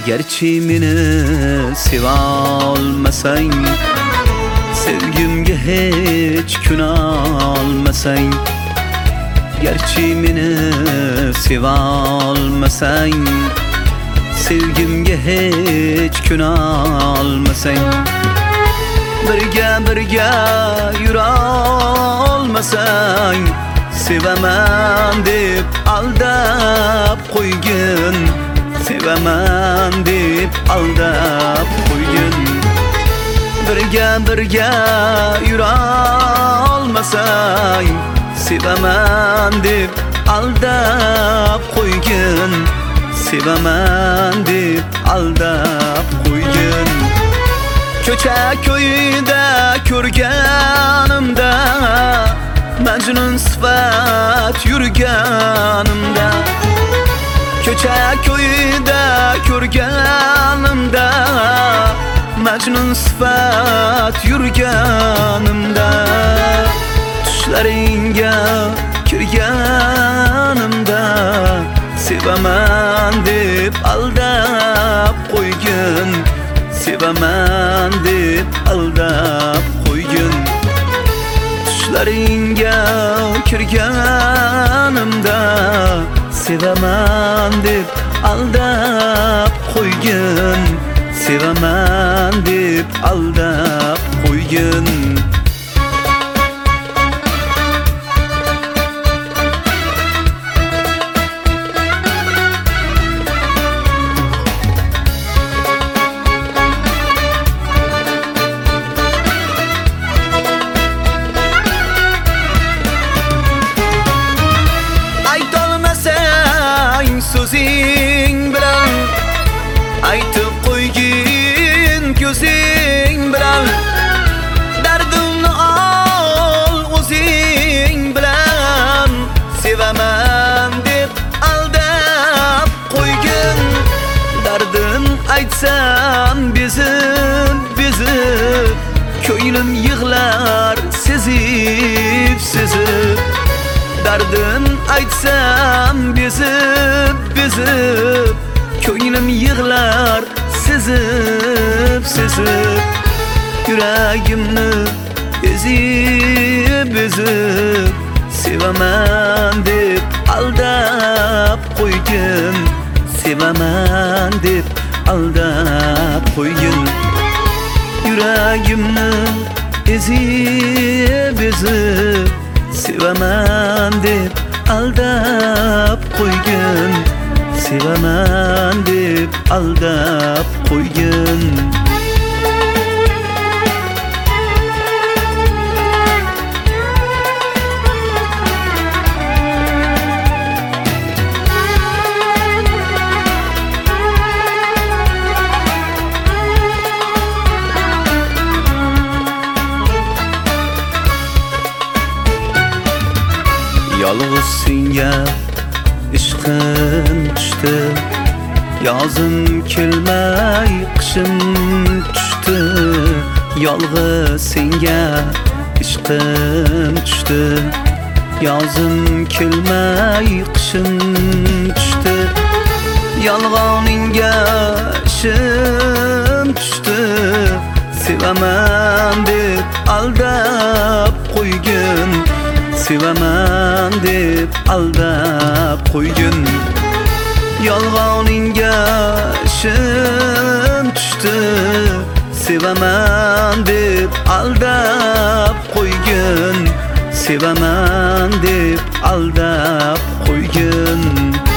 Gerçi meni sevolmasang, sevgimga hech kun olmasang. Gerçi meni sevolmasang, sevgimga hech kun olmasang. Birga yura olmasang, sevaman deb aldab qo'ygin, sevaman deb aldab qo'ygin. Birga yura olmasang, sevaman deb aldab qo'ygin, sevaman deb aldab qo'ygin. Ko'cha ko'yida ko'rganimda, Majnun sifat yurganimda. Ko'cha ko'yida ko'rganimda, Majnun sifat yurganimda. Tushlaringga kirganimda, sevaman deb aldab qo'ygin, sevaman deb aldab qo'ygin. Tushlaringga kirganimda, sevaman deb aldab qo'ygin, sevaman deb aldab qo'ygin. So'zing bilan aytib qo'ygin, ko'zing bilan dardimni ol o'zing bilan. Sevaman deb aldab qo'ygin, dardin aytsam bezib, ko'nglim yig'lar sezib. Dardin aytsam bezib, ko'nglim yig'lar sezib. Yuragimni ezib, sevaman deb aldab qo'ygin, sevaman deb aldab qo'ygin. Yuragimni ezib, sevaman deb aldab qo'ygin, sevaman deb aldab qo'ygin. Yolg'iz senga ishqim tushdi, yozim kelmay qishim tushdi. Yolg'iz senga ishqim tushdi, yozim kelmay qishim tushdi. Yolg'oningga ishim tushdi, sevaman deb aldab qo'ygin, sevaman deb aldab qo'ygin. Yolg'oningga ishim tushdi, sevaman deb aldab qo'ygin, sevaman deb aldab qo'ygin.